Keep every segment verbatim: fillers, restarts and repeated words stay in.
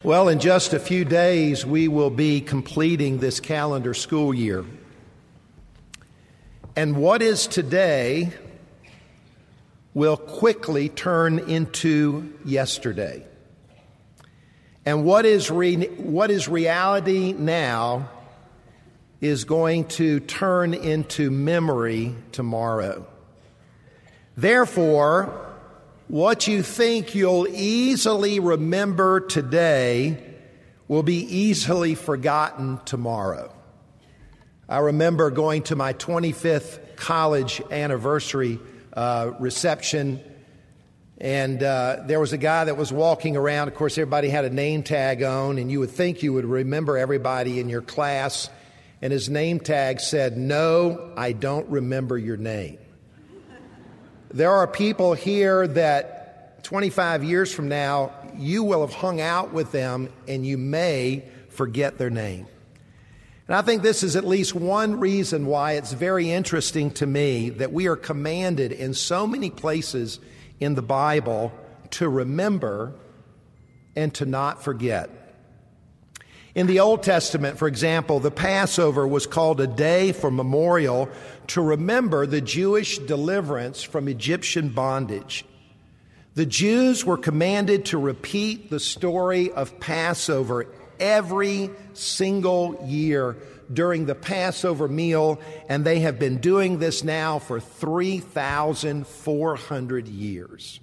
Well, in just a few days, we will be completing this calendar school year. And what is today will quickly turn into yesterday. And what is re- what is reality now is going to turn into memory tomorrow. Therefore, what you think you'll easily remember today will be easily forgotten tomorrow. I remember going to my twenty-fifth college anniversary uh, reception, and uh, there was a guy that was walking around. Of course, everybody had a name tag on, and you would think you would remember everybody in your class, and his name tag said, "No, I don't remember your name." There are people here that twenty-five years from now, you will have hung out with them and you may forget their name. And I think this is at least one reason why it's very interesting to me that we are commanded in so many places in the Bible to remember and to not forget. In the Old Testament, for example, the Passover was called a day for memorial to remember the Jewish deliverance from Egyptian bondage. The Jews were commanded to repeat the story of Passover every single year during the Passover meal, and they have been doing this now for three thousand four hundred years.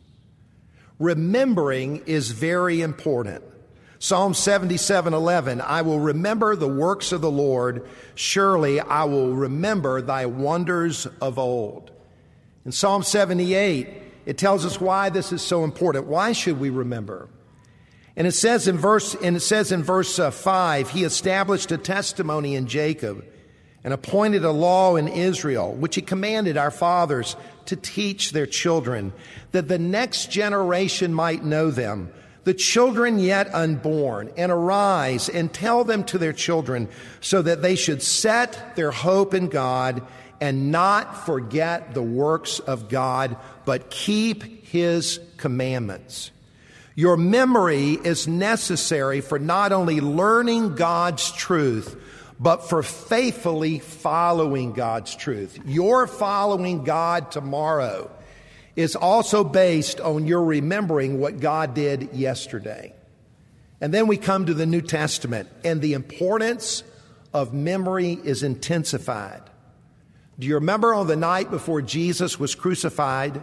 Remembering is very important. Psalm seventy-seven eleven, I will remember the works of the Lord. Surely I will remember thy wonders of old. In Psalm seventy-eight, it tells us why this is so important. Why should we remember? And it says in verse, and it says in verse uh, five, he established a testimony in Jacob and appointed a law in Israel, which he commanded our fathers to teach their children, that the next generation might know them, the children yet unborn, and arise and tell them to their children, so that they should set their hope in God and not forget the works of God, but keep his commandments. Your memory is necessary for not only learning God's truth, but for faithfully following God's truth. Your following God tomorrow is also based on your remembering what God did yesterday. And then we come to the New Testament, and the importance of memory is intensified. Do you remember on the night before Jesus was crucified?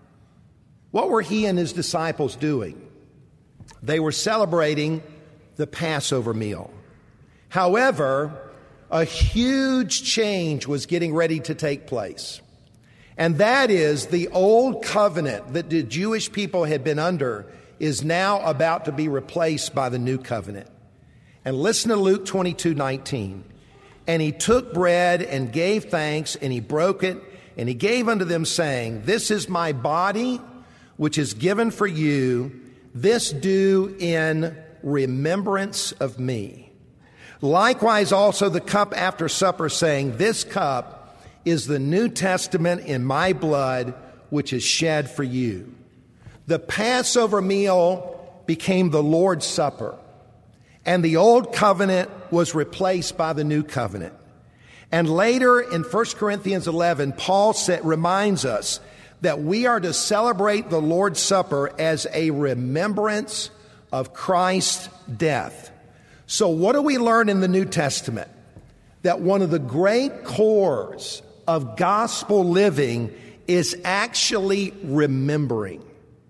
What were he and his disciples doing? They were celebrating the Passover meal. However, a huge change was getting ready to take place. And that is the old covenant that the Jewish people had been under is now about to be replaced by the new covenant. And listen to Luke twenty-two nineteen. And he took bread and gave thanks, and he broke it, and he gave unto them, saying, This is my body, which is given for you. This do in remembrance of me. Likewise also the cup after supper, saying, This cup is the New Testament in my blood, which is shed for you. The Passover meal became the Lord's Supper, and the old covenant was replaced by the new covenant. And later in First Corinthians eleven, Paul said, reminds us that we are to celebrate the Lord's Supper as a remembrance of Christ's death. So what do we learn in the New Testament? That one of the great cores of gospel living is actually remembering.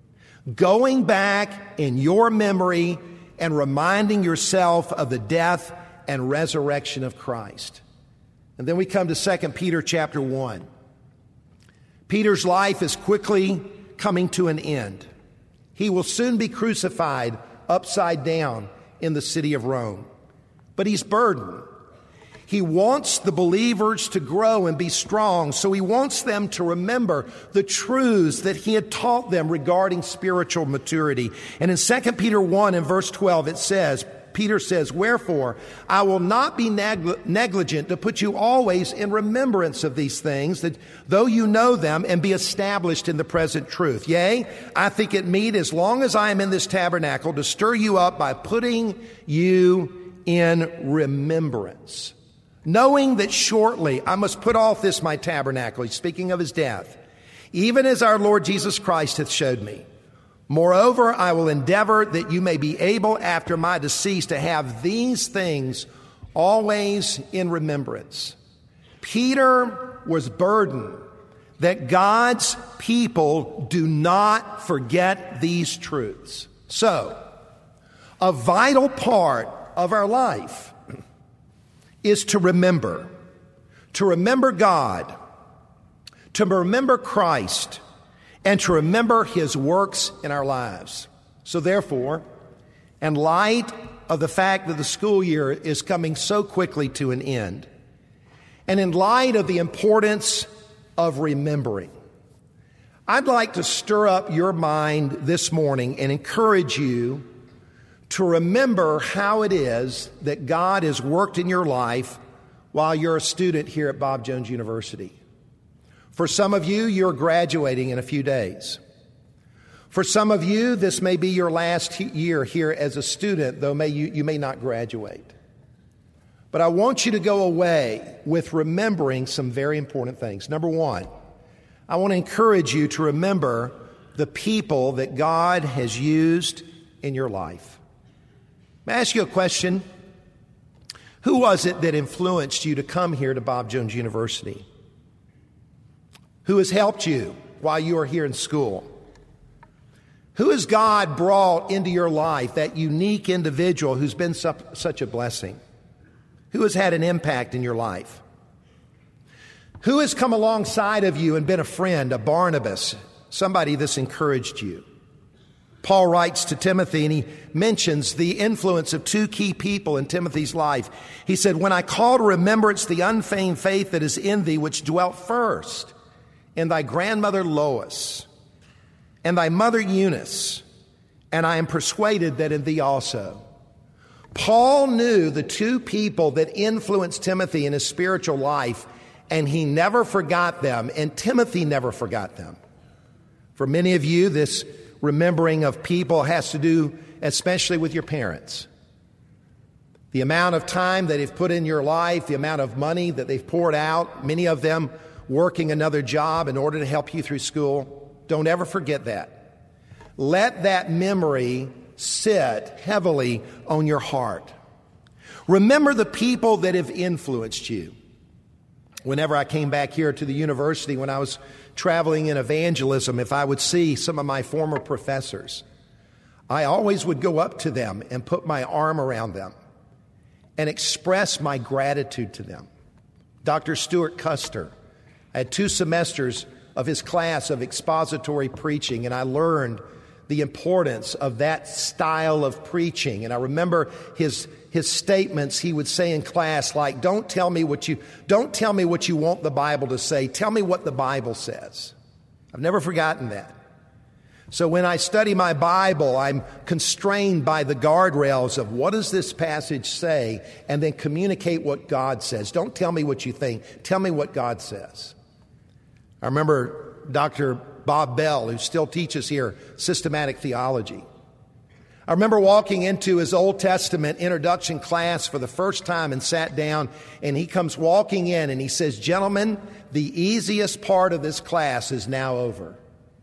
Going back in your memory and reminding yourself of the death and resurrection of Christ. And then we come to Second Peter chapter one. Peter's life is quickly coming to an end. He will soon be crucified upside down in the city of Rome. But he's burdened. He wants the believers to grow and be strong, so he wants them to remember the truths that he had taught them regarding spiritual maturity. And in Second Peter one and verse twelve, it says, Peter says, "Wherefore, I will not be negl- negligent to put you always in remembrance of these things, that though you know them, and be established in the present truth. Yea, I think it meet, as long as I am in this tabernacle, to stir you up by putting you in remembrance. Knowing that shortly I must put off this my tabernacle," he's speaking of his death, "even as our Lord Jesus Christ hath showed me. Moreover, I will endeavor that you may be able after my decease to have these things always in remembrance." Peter was burdened that God's people do not forget these truths. So, a vital part of our life is to remember, to remember God, to remember Christ, and to remember his works in our lives. So therefore, in light of the fact that the school year is coming so quickly to an end, and in light of the importance of remembering, I'd like to stir up your mind this morning and encourage you to remember how it is that God has worked in your life while you're a student here at Bob Jones University. For some of you, you're graduating in a few days. For some of you, this may be your last year here as a student, though may you, you may not graduate. But I want you to go away with remembering some very important things. Number one, I want to encourage you to remember the people that God has used in your life. May I ask you a question? Who was it that influenced you to come here to Bob Jones University? Who has helped you while you are here in school? Who has God brought into your life, that unique individual who's been su- such a blessing? Who has had an impact in your life? Who has come alongside of you and been a friend, a Barnabas, somebody that's encouraged you? Paul writes to Timothy, and he mentions the influence of two key people in Timothy's life. He said, "When I call to remembrance the unfeigned faith that is in thee, which dwelt first in thy grandmother Lois and thy mother Eunice, and I am persuaded that in thee also." Paul knew the two people that influenced Timothy in his spiritual life, and he never forgot them, and Timothy never forgot them. For many of you, this remembering of people has to do especially with your parents. The amount of time that they've put in your life, the amount of money that they've poured out, many of them working another job in order to help you through school. Don't ever forget that. Let that memory sit heavily on your heart. Remember the people that have influenced you. Whenever I came back here to the university, when I was traveling in evangelism, if I would see some of my former professors, I always would go up to them and put my arm around them and express my gratitude to them. Doctor Stuart Custer, I had two semesters of his class of expository preaching, and I learned the importance of that style of preaching. And I remember his his statements he would say in class, like, don't tell me what you don't tell me what you want the Bible to say. Tell me what the Bible says. I've never forgotten that. So when I study my Bible, I'm constrained by the guardrails of what does this passage say, and then communicate what God says. Don't tell me what you think. Tell me what God says. I remember Doctor Bob Bell, who still teaches here systematic theology. I remember walking into his Old Testament introduction class for the first time and sat down, and he comes walking in and he says, "Gentlemen, the easiest part of this class is now over."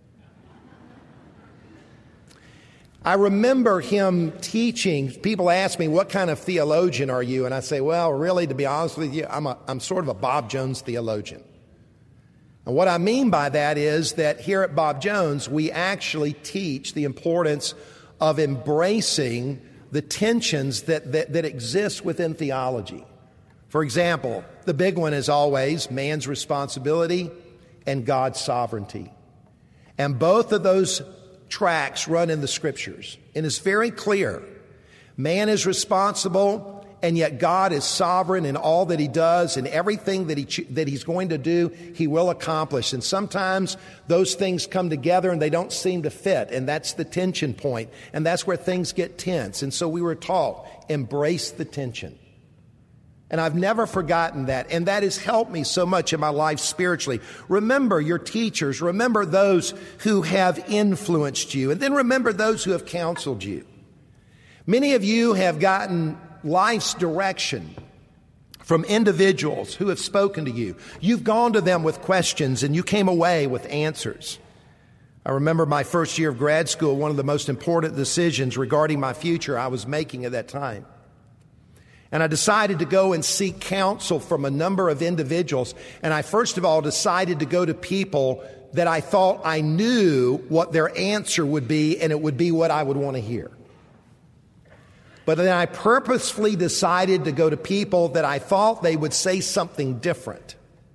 I remember him teaching. People ask me, "What kind of theologian are you?" And I say, well, really, to be honest with you, I'm, a, I'm sort of a Bob Jones theologian. And what I mean by that is that here at Bob Jones, we actually teach the importance of embracing the tensions that, that, that exist within theology. For example, the big one is always man's responsibility and God's sovereignty. And both of those tracks run in the Scriptures. And it's very clear. Man is responsible And yet God is sovereign in all that he does, and everything that he that he's going to do, he will accomplish. And sometimes those things come together and they don't seem to fit. And that's the tension point. And that's where things get tense. And so we were taught, embrace the tension. And I've never forgotten that. And that has helped me so much in my life spiritually. Remember your teachers. Remember those who have influenced you. And then remember those who have counseled you. Many of you have gotten life's direction from individuals who have spoken to you. You've gone to them with questions and you came away with answers. I remember my first year of grad school, one of the most important decisions regarding my future I was making at that time. And I decided to go and seek counsel from a number of individuals. And I first of all decided to go to people that I thought I knew what their answer would be, and it would be what I would want to hear. But then I purposefully decided to go to people that I thought they would say something different.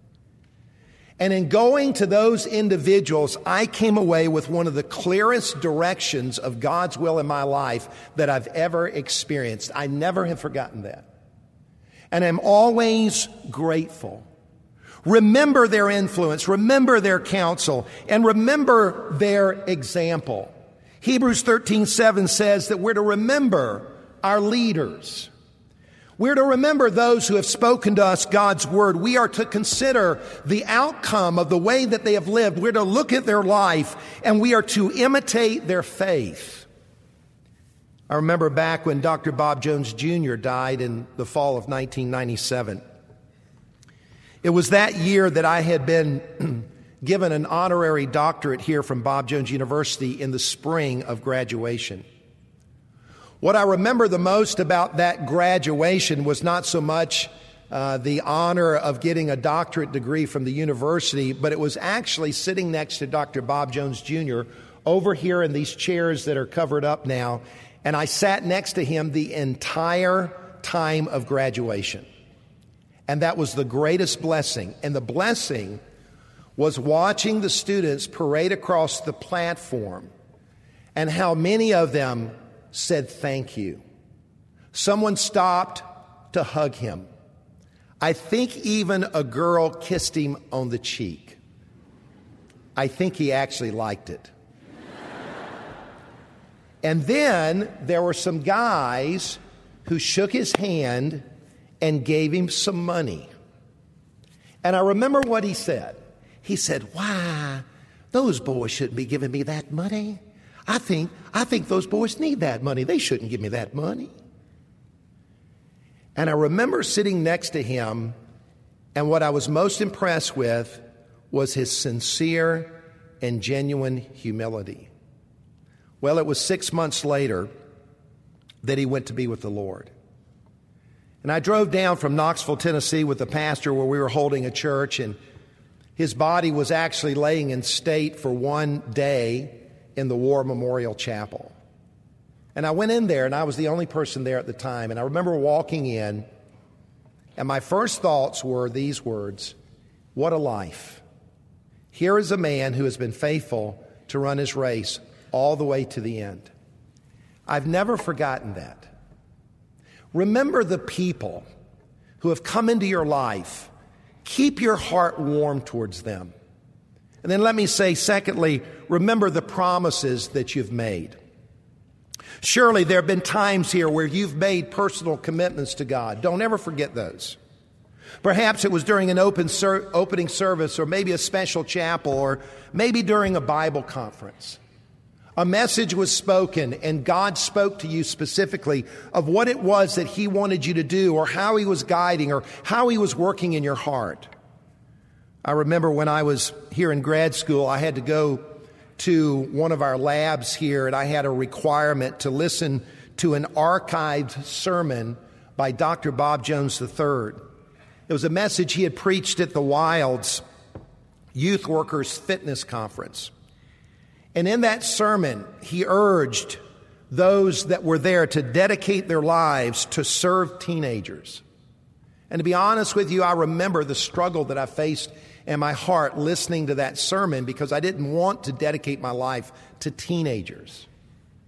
And in going to those individuals, I came away with one of the clearest directions of God's will in my life that I've ever experienced. I never have forgotten that. And I'm always grateful. Remember their influence, remember their counsel, and remember their example. Hebrews thirteen seven says that we're to remember our leaders. We're to remember those who have spoken to us God's word. We are to consider the outcome of the way that they have lived. We're to look at their life and we are to imitate their faith. I remember back when Doctor Bob Jones Junior died in the fall of nineteen ninety-seven. It was that year that I had been given an honorary doctorate here from Bob Jones University in the spring of graduation. What I remember the most about that graduation was not so much uh, the honor of getting a doctorate degree from the university, but it was actually sitting next to Doctor Bob Jones Junior over here in these chairs that are covered up now, and I sat next to him the entire time of graduation. And that was the greatest blessing. And the blessing was watching the students parade across the platform and how many of them said thank you. Someone stopped to hug him. I think even a girl kissed him on the cheek. I think he actually liked it. And then there were some guys who shook his hand and gave him some money. And I remember what he said. He said, "Why, those boys shouldn't be giving me that money. I think, I think those boys need that money. They shouldn't give me that money." And I remember sitting next to him, and what I was most impressed with was his sincere and genuine humility. Well, it was six months later that he went to be with the Lord. And I drove down from Knoxville, Tennessee with the pastor where we were holding a church, and his body was actually laying in state for one day in the War Memorial Chapel. And I went in there, and I was the only person there at the time. And I remember walking in, and my first thoughts were these words: what a life. Here is a man who has been faithful to run his race all the way to the end. I've never forgotten that. Remember the people who have come into your life. Keep your heart warm towards them. And then let me say, secondly, remember the promises that you've made. Surely there have been times here where you've made personal commitments to God. Don't ever forget those. Perhaps it was during an open ser- opening service, or maybe a special chapel, or maybe during a Bible conference. A message was spoken, and God spoke to you specifically of what it was that He wanted you to do, or how He was guiding, or how He was working in your heart. I remember when I was here in grad school, I had to go to one of our labs here, and I had a requirement to listen to an archived sermon by Doctor Bob Jones the third. It was a message he had preached at the Wilds Youth Workers Fitness Conference. And in that sermon, he urged those that were there to dedicate their lives to serve teenagers. And to be honest with you, I remember the struggle that I faced in my heart listening to that sermon, because I didn't want to dedicate my life to teenagers.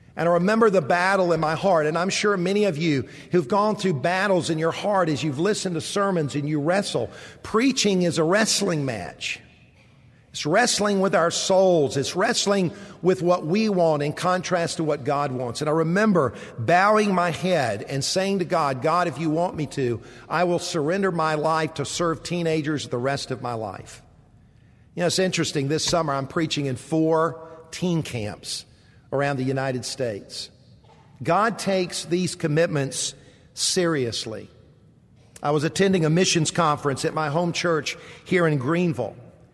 And I remember the battle in my heart, and I'm sure many of you who've gone through battles in your heart as you've listened to sermons and you wrestle. Preaching is a wrestling match. It's wrestling with our souls. It's wrestling with what we want in contrast to what God wants. And I remember bowing my head and saying to God, God, if you want me to, I will surrender my life to serve teenagers the rest of my life. You know, it's interesting. This summer I'm preaching in four teen camps around the United States. God takes these commitments seriously. I was attending a missions conference at my home church here in Greenville.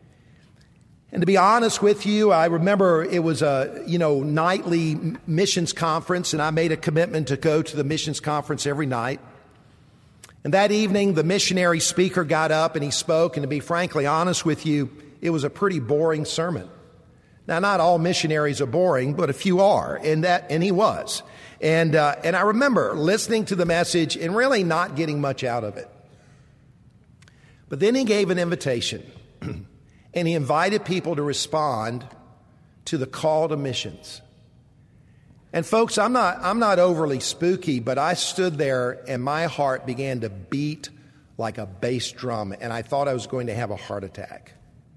And to be honest with you, I remember it was a, you know, nightly missions conference, and I made a commitment to go to the missions conference every night. And that evening, the missionary speaker got up and he spoke, and to be frankly honest with you, it was a pretty boring sermon. Now, not all missionaries are boring, but a few are, and that, and he was. And uh, and I remember listening to the message and really not getting much out of it. But then he gave an invitation, and he invited people to respond to the call to missions. And folks, I'm not I'm not overly spooky, but I stood there and my heart began to beat like a bass drum, and I thought I was going to have a heart attack.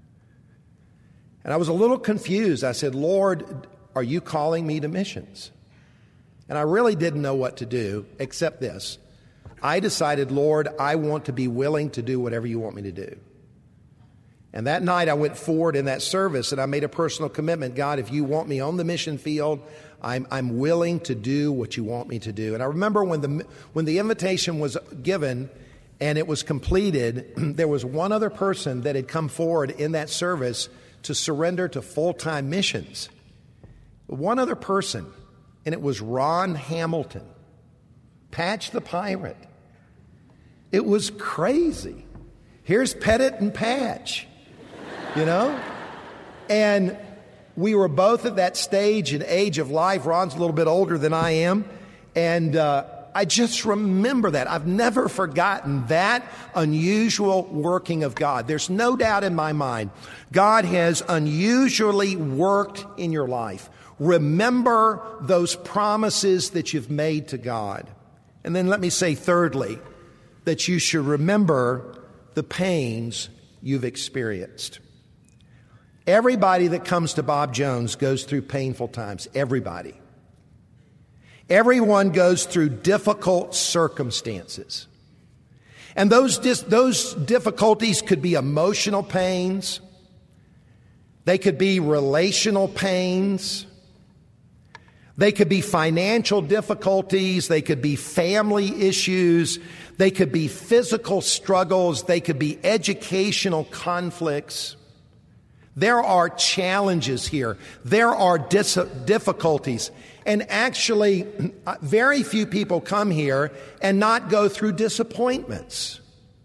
And I was a little confused. I said, Lord, are you calling me to missions? And I really didn't know what to do except this. I decided, Lord, I want to be willing to do whatever you want me to do. And that night I went forward in that service and I made a personal commitment. God, if you want me on the mission field, I'm, I'm willing to do what you want me to do. And I remember when the, when the invitation was given and it was completed, there was one other person that had come forward in that service to surrender to full-time missions. One other person, and it was Ron Hamilton, Patch the Pirate. It was crazy. Here's Pettit and Patch, you know? And we were both at that stage and age of life. Ron's a little bit older than I am. And uh, I just remember that. I've never forgotten that unusual working of God. There's no doubt in my mind, God has unusually worked in your life. Remember those promises that you've made to God. And then let me say thirdly, that you should remember the pains you've experienced. Everybody that comes to Bob Jones goes through painful times. Everybody. Everyone goes through difficult circumstances. And those, dis- those difficulties could be emotional pains. They could be relational pains. They could be financial difficulties. They could be family issues. They could be physical struggles. They could be educational conflicts. There are challenges here. There are dis- difficulties. And actually, very few people come here and not go through disappointments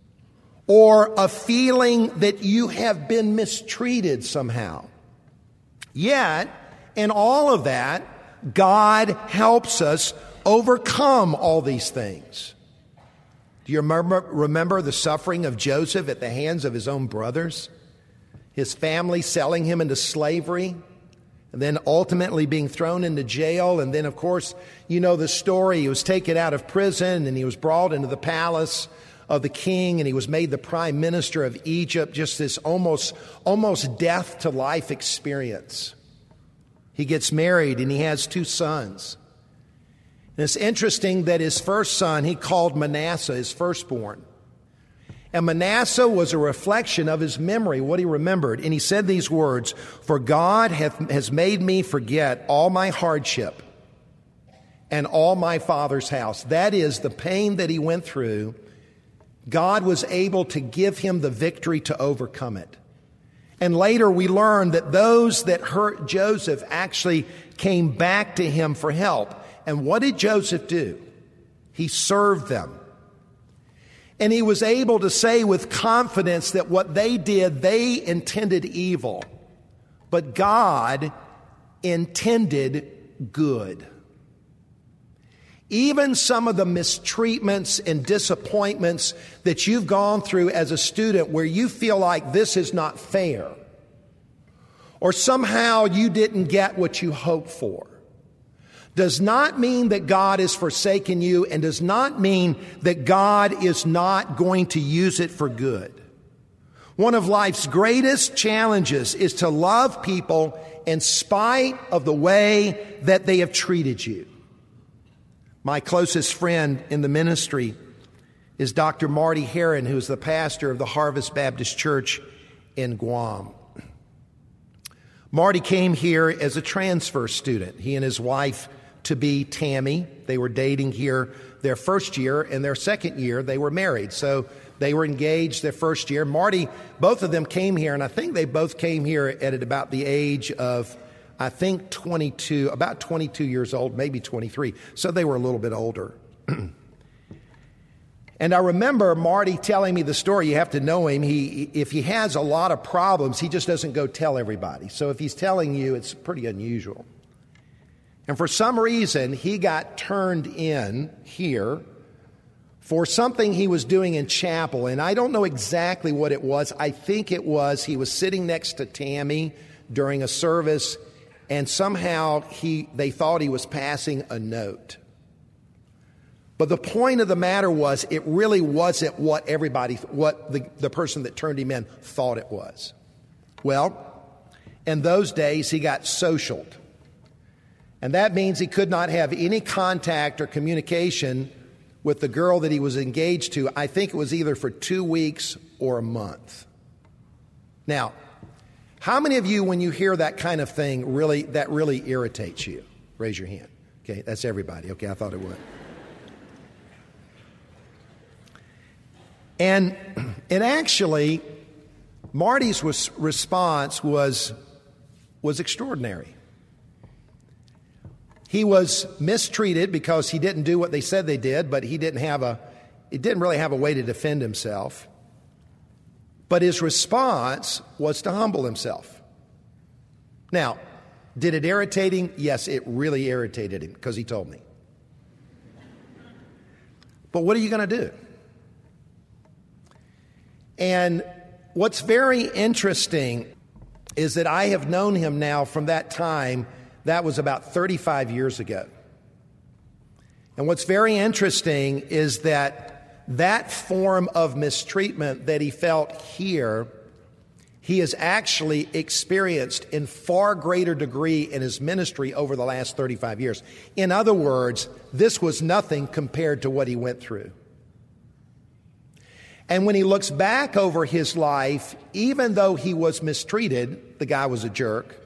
or a feeling that you have been mistreated somehow. Yet, in all of that, God helps us overcome all these things. Do you remember, remember the suffering of Joseph at the hands of his own brothers? His family selling him into slavery, and then ultimately being thrown into jail. And then, of course, you know the story. He was taken out of prison, and he was brought into the palace of the king, and he was made the prime minister of Egypt. Just this almost, almost death to life experience. He gets married, and he has two sons. And it's interesting that his first son, he called Manasseh, his firstborn. And Manasseh was a reflection of his memory, what he remembered. And he said these words, "For God hath, has made me forget all my hardship and all my father's house." That is, the pain that he went through, God was able to give him the victory to overcome it. And later we learned that those that hurt Joseph actually came back to him for help. And what did Joseph do? He served them. And he was able to say with confidence that what they did, they intended evil. But God intended good. Even some of the mistreatments and disappointments that you've gone through as a student where you feel like this is not fair, or somehow you didn't get what you hoped for, does not mean that God has forsaken you and does not mean that God is not going to use it for good. One of life's greatest challenges is to love people in spite of the way that they have treated you. My closest friend in the ministry is Doctor Marty Heron, who is the pastor of the Harvest Baptist Church in Guam. Marty came here as a transfer student. He and his wife to be Tammy, they were dating here their first year, and their second year they were married. So they were engaged their first year. Marty, both of them came here, and I think they both came here at about the age of, I think, twenty-two, about twenty-two years old, maybe twenty-three. So they were a little bit older. And I remember Marty telling me the story. You have to know him. He, if he has a lot of problems, he just doesn't go tell everybody. So if he's telling you, it's pretty unusual. And for some reason, he got turned in here for something he was doing in chapel. And I don't know exactly what it was. I think it was he was sitting next to Tammy during a service, and somehow he they thought he was passing a note. But the point of the matter was, it really wasn't what everybody, what the, the person that turned him in thought it was. Well, in those days, he got socialed. And that means he could not have any contact or communication with the girl that he was engaged to. I think it was either for two weeks or a month. Now, how many of you, when you hear that kind of thing, really that really irritates you? Raise your hand. Okay, that's everybody. Okay, I thought it would. And and actually, Marty's was, response was, was extraordinary. He was mistreated because he didn't do what they said they did, but he didn't have a, he didn't really have a way to defend himself. But his response was to humble himself. Now, did it irritate him? Yes, it really irritated him because he told me. But what are you going to do? And what's very interesting is that I have known him now from that time. That was about thirty-five years ago. And what's very interesting is that that form of mistreatment that he felt here, he has actually experienced in far greater degree in his ministry over the last thirty-five years. In other words, this was nothing compared to what he went through. And when he looks back over his life, even though he was mistreated, the guy was a jerk,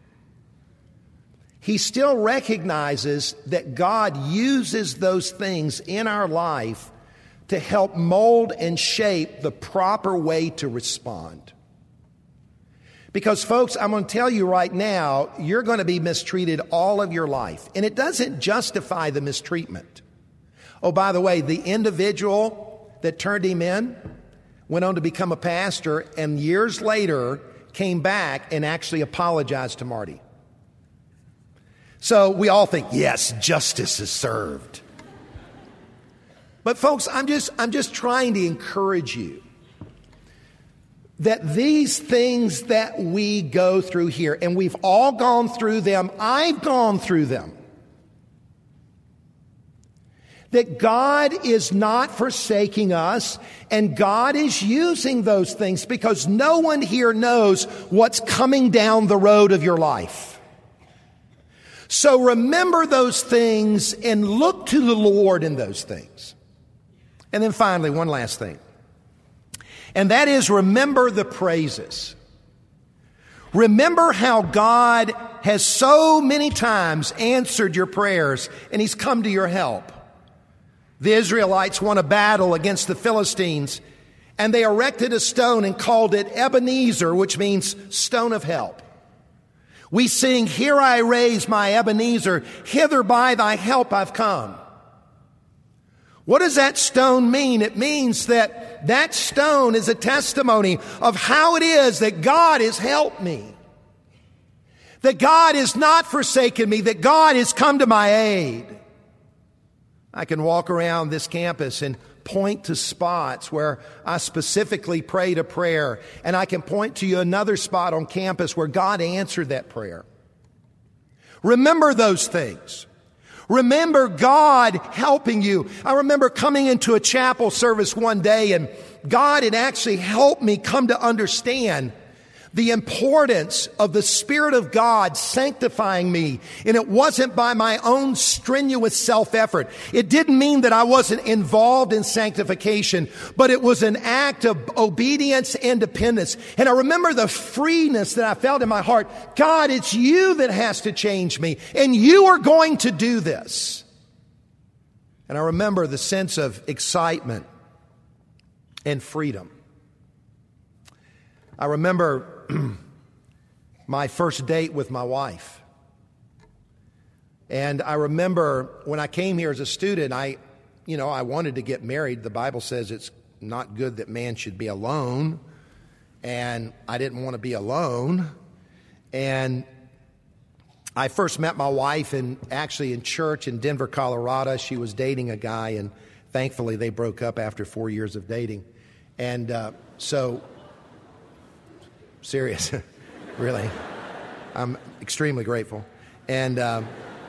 he still recognizes that God uses those things in our life to help mold and shape the proper way to respond. Because, folks, I'm going to tell you right now, you're going to be mistreated all of your life. And it doesn't justify the mistreatment. Oh, by the way, the individual that turned him in went on to become a pastor, and years later came back and actually apologized to Marty. So we all think, yes, justice is served. But folks, I'm just I'm just trying to encourage you that these things that we go through here, and we've all gone through them, I've gone through them, that God is not forsaking us, and God is using those things because no one here knows what's coming down the road of your life. So remember those things and look to the Lord in those things. And then finally, one last thing. And that is, remember the praises. Remember how God has so many times answered your prayers and He's come to your help. The Israelites won a battle against the Philistines, and they erected a stone and called it Ebenezer, which means stone of help. We sing, "Here I raise my Ebenezer, hither by thy help I've come." What does that stone mean? It means that that stone is a testimony of how it is that God has helped me, that God has not forsaken me, that God has come to my aid. I can walk around this campus and point to spots where I specifically prayed a prayer, and I can point to you another spot on campus where God answered that prayer. Remember those things. Remember God helping you. I remember coming into a chapel service one day, and God had actually helped me come to understand the importance of the Spirit of God sanctifying me. And it wasn't by my own strenuous self-effort. It didn't mean that I wasn't involved in sanctification, but it was an act of obedience and dependence. And I remember the freeness that I felt in my heart. God, it's you that has to change me, and you are going to do this. And I remember the sense of excitement and freedom. I remember my first date with my wife. And I remember when I came here as a student, I, you know, I wanted to get married. The Bible says it's not good that man should be alone. And I didn't want to be alone. And I first met my wife in actually in church in Denver, Colorado. She was dating a guy, and thankfully they broke up after four years of dating. And uh, so... Serious, really. I'm extremely grateful. And um,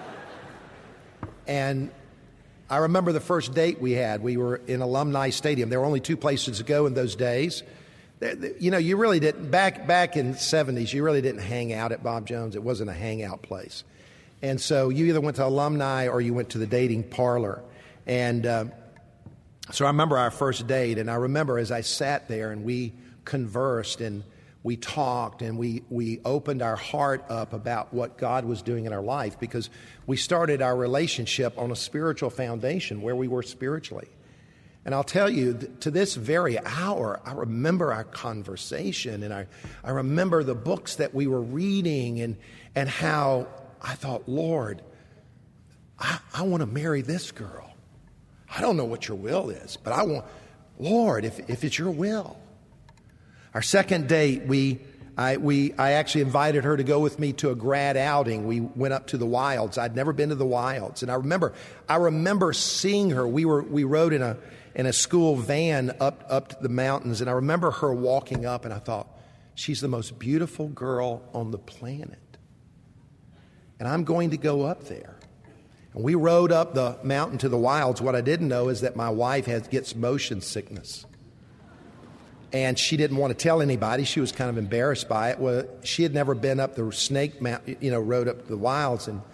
and I remember the first date we had. We were in Alumni Stadium. There were only two places to go in those days. You know, you really didn't, back back in the seventies, you really didn't hang out at Bob Jones. It wasn't a hangout place. And so you either went to Alumni or you went to the dating parlor. And uh, so I remember our first date, and I remember as I sat there and we conversed and we talked, and we, we opened our heart up about what God was doing in our life, because we started our relationship on a spiritual foundation where we were spiritually. And I'll tell you, to this very hour, I remember our conversation, and I, I remember the books that we were reading, and, and how I thought, Lord, I, I want to marry this girl. I don't know what your will is, but I want, Lord, if, if it's your will. Our second date, we, I, we, I actually invited her to go with me to a grad outing. We went up to the wilds. I'd never been to the wilds, and I remember, I remember seeing her. We were, we rode in a, in a school van up, up to the mountains, and I remember her walking up, and I thought, she's the most beautiful girl on the planet, and I'm going to go up there. And we rode up the mountain to the wilds. What I didn't know is that my wife has gets motion sickness. And she didn't want to tell anybody. She was kind of embarrassed by it. Well, she had never been up the Snake Mountain, you know, rode up the wilds. And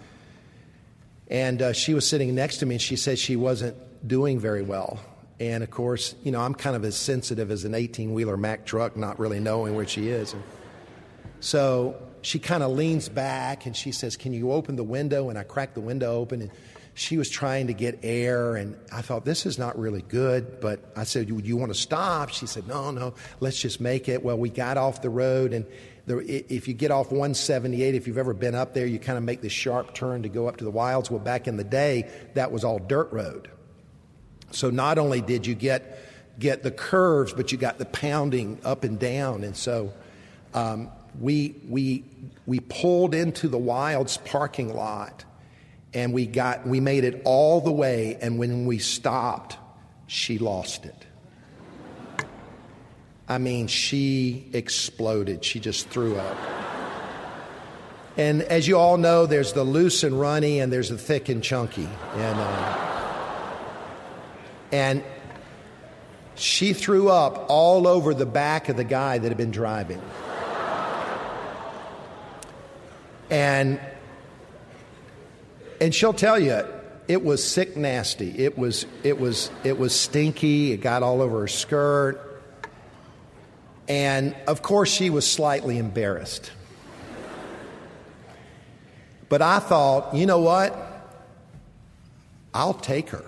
and uh, she was sitting next to me, and she said she wasn't doing very well. And, of course, you know, I'm kind of as sensitive as an eighteen-wheeler Mack truck, not really knowing where she is. And so she kind of leans back, and she says, can you open the window? And I cracked the window open, and she was trying to get air, and I thought, this is not really good. But I said, do you want to stop? She said, no, no, let's just make it. Well, we got off the road, and the, if you get off one seventy-eight, if you've ever been up there, you kind of make this sharp turn to go up to the wilds. Well, back in the day, that was all dirt road. So not only did you get get the curves, but you got the pounding up and down. And so um, we we we pulled into the wilds parking lot. And we got, we made it all the way, and when we stopped, she lost it. I mean, she exploded. She just threw up. And as you all know, there's the loose and runny, and there's the thick and chunky. And, uh, and she threw up all over the back of the guy that had been driving. And And she'll tell you, it was sick nasty. It was, it was, it was stinky. It got all over her skirt. And, of course, she was slightly embarrassed. But I thought, you know what? I'll take her.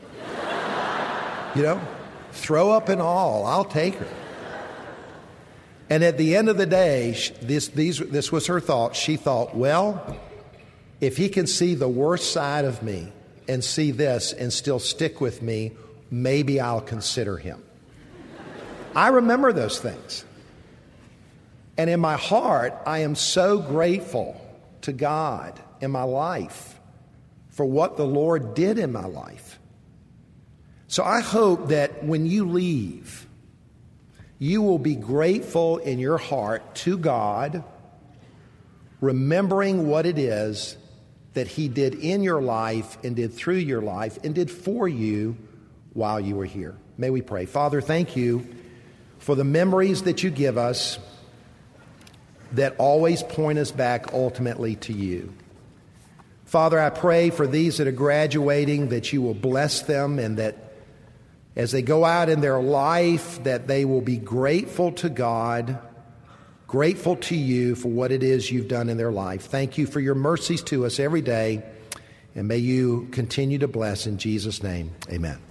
You know, throw up and all, I'll take her. And at the end of the day, this, these, this was her thought. She thought, well, if he can see the worst side of me and see this and still stick with me, maybe I'll consider him. I remember those things. And in my heart, I am so grateful to God in my life for what the Lord did in my life. So I hope that when you leave, you will be grateful in your heart to God, remembering what it is that he did in your life and did through your life and did for you while you were here. May we pray. Father, thank you for the memories that you give us that always point us back ultimately to you. Father, I pray for these that are graduating that you will bless them, and that as they go out in their life that they will be grateful to God, grateful to you for what it is you've done in their life. Thank you for your mercies to us every day, and may you continue to bless in Jesus' name. Amen.